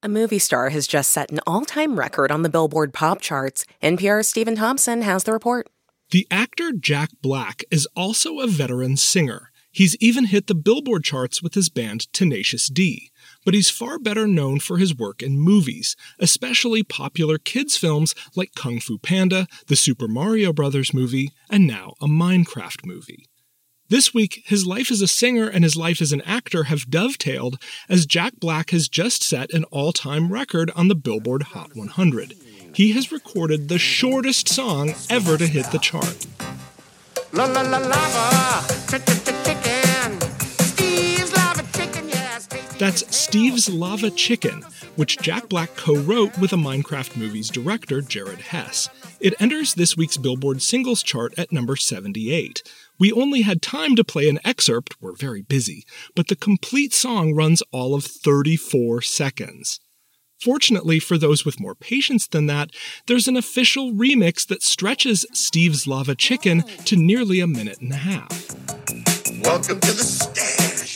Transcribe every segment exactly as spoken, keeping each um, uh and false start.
A movie star has just set an all-time record on the Billboard pop charts. N P R's Stephen Thompson has the report. The actor Jack Black is also a veteran singer. He's even hit the Billboard charts with his band Tenacious D. But he's far better known for his work in movies, especially popular kids' films like Kung Fu Panda, the Super Mario Brothers movie, and now a Minecraft movie. This week, his life as a singer and his life as an actor have dovetailed, as Jack Black has just set an all-time record on the Billboard Hot one hundred. He has recorded the shortest song ever to hit the chart. La la la lava, chicken, Steve's lava chicken, yes. That's Steve's Lava Chicken, which Jack Black co-wrote with a Minecraft movie's director, Jared Hess. It enters this week's Billboard singles chart at number seventy-eight. We only had time to play an excerpt, we're very busy, but the complete song runs all of thirty-four seconds. Fortunately for those with more patience than that, there's an official remix that stretches Steve's Lava Chicken to nearly a minute and a half. Welcome to the stash.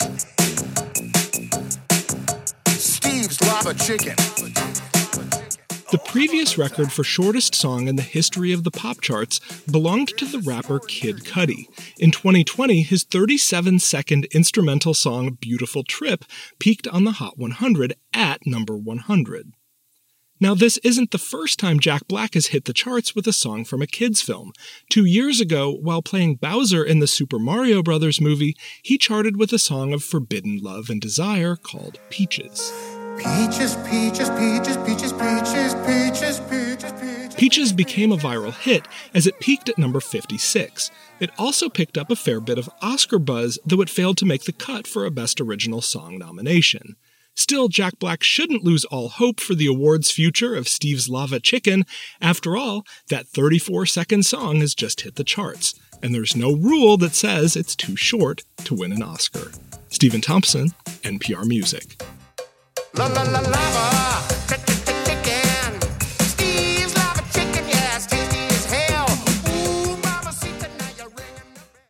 Steve's Lava Chicken. The previous record for shortest song in the history of the pop charts belonged to the rapper Kid Cudi. In twenty twenty, his thirty-seven second instrumental song Beautiful Trip peaked on the Hot one hundred at number one hundred. Now, this isn't the first time Jack Black has hit the charts with a song from a kids' film. Two years ago, while playing Bowser in the Super Mario Brothers movie, he charted with a song of forbidden love and desire called Peaches. Peaches, peaches, peaches, peaches, peaches, peaches, peaches, peaches. Peaches became a viral hit as it peaked at number fifty-six. It also picked up a fair bit of Oscar buzz, though it failed to make the cut for a Best Original Song nomination. Still, Jack Black shouldn't lose all hope for the award's future of Steve's Lava Chicken. After all, that thirty-four second song has just hit the charts, and there's no rule that says it's too short to win an Oscar. Stephen Thompson, N P R Music. La la la lava.